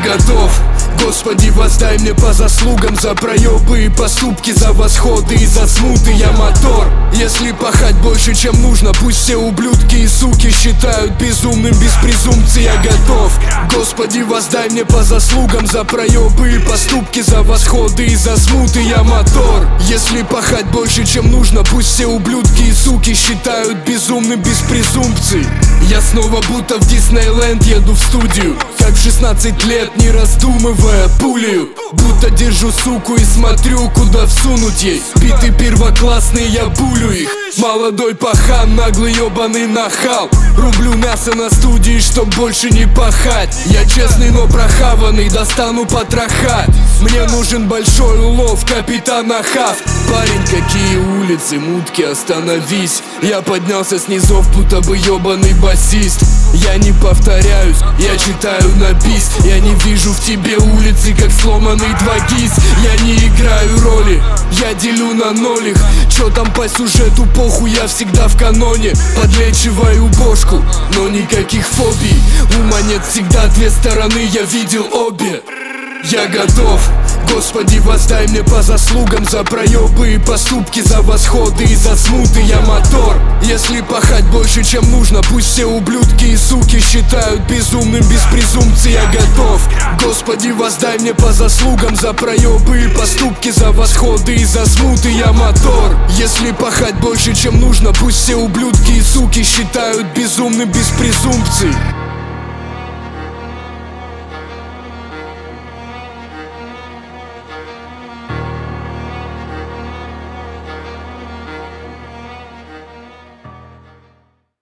готов. Господи, воздай мне по заслугам за проебы и поступки, за восходы и за смуты. Я мотор. Если пахать больше, чем нужно, пусть все ублюдки и суки считают безумным без презумпции. Я готов. Господи, воздай мне по заслугам за проебы и поступки, за восходы и за смуты. Я мотор. Если пахать больше, чем нужно, пусть все ублюдки и суки считают безумным без презумпций. Я снова будто в Диснейленд еду в студию, как в 16 лет, не раздумывая, пулею. Будто держу суку и смотрю, куда всунуть ей. Биты первоклассные, я булю их. Молодой пахан, наглый ебаный нахал. Рублю мясо на студии, чтоб больше не пахать. Я честный, но прохаванный, достану потроха. Мне нужен большой улов, капитан Ахав. Парень, какие улицы, мутки, остановись. Я поднялся с низов, будто бы ебаный басист. Я не повторяюсь, я читаю на бис. Я не вижу в тебе улицы, как сломанный 2GIS. Я не играю роли, я делю на нолик. Чё там по сюжету, похуй, я всегда в каноне. Подлечиваю бошку, но никаких фобий. У монет всегда две стороны, я видел обе. Я готов. Господи, воздай мне по заслугам за проебы и поступки, за восходы и за смуты. Я мотор. Если пахать больше, чем нужно, пусть все ублюдки и суки считают безумным без презумпции. Я готов. Господи, воздай мне по заслугам за проебы и поступки, за восходы и за смуты. Я мотор. Если пахать больше, чем нужно, пусть все ублюдки и суки считают безумным без презумпций.